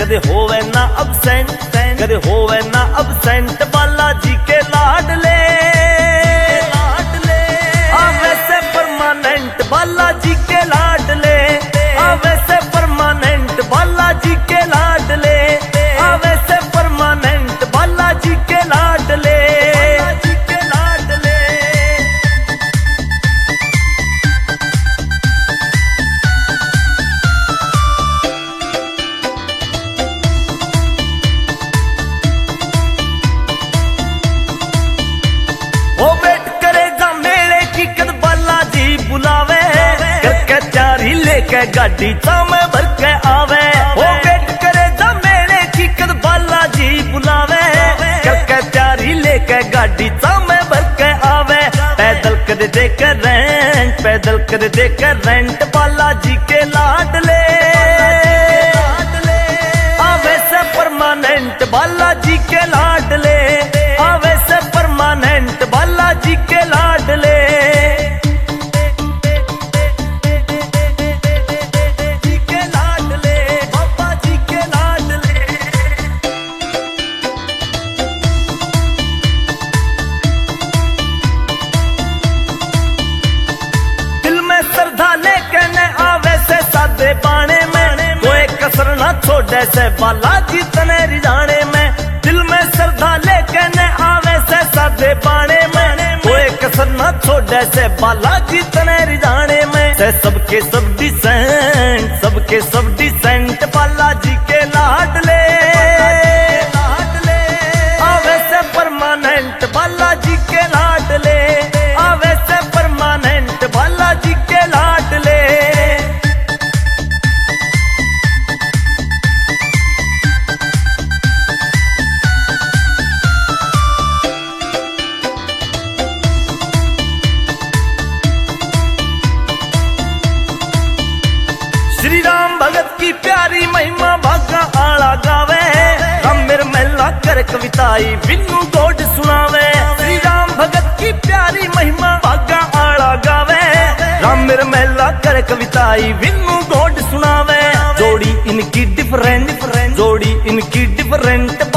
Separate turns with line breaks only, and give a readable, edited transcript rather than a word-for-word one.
कदे होवे ना अबसेंट, कदे होवे ना अबसेंट, बालाजी के लाडले आवे से परमानेंट, बालाजी के लाडले आवे से परमानेंट, बालाजी के लाडले आवे से परमानेंट, बालाजी के लाडले। वो वेट करेगा मेले की कद बालाजी बुलावे, करके तैयारी लेके गाड़ी चामे भर के आवे। वो वेट करेगा मेले की कद बालाजी बुलावे, करके तैयारी लेके गाड़ी चामे भर के आवे। पैदल कर दे कर रेंट, पैदल कर दे कर रेंट, बालाजी के लाडले आवे से परमानेंट, बालाजी के लाडले आवे से परमानेंट, बालाजी के लाडले। जी के लाडले, बाबा जी के लाडले। दिल में श्रद्धा लेके न आवे से सादे बाणे में, कोई कसर ना छोड़े से बालाजी तने रिजाने में। दिल में श्रद्धा लेके न आवे से सादे बाणे में, कोई कसर ना छोड़े से बालाजी तने रिजाने में। से सबके सब डिसेंट, सबके सब डिसेंट, बालाजी के लाडले आवे से परमानेंट, बालाजी के लाडले आवे से परमानेंट, बालाजी के लाडले। श्री राम भगत की प्यारी महिमा भागा आला गावे, राम मेरे मेला कर कविताई बिन्नू गोड सुनावे। श्री राम भगत की प्यारी महिमा भागा आला गावे, राम मेरे मेला कर कविताई बिन्नू गोड सुनावे। जोड़ी इनकी डिफरेंट, जोड़ी इनकी डिफरेंट,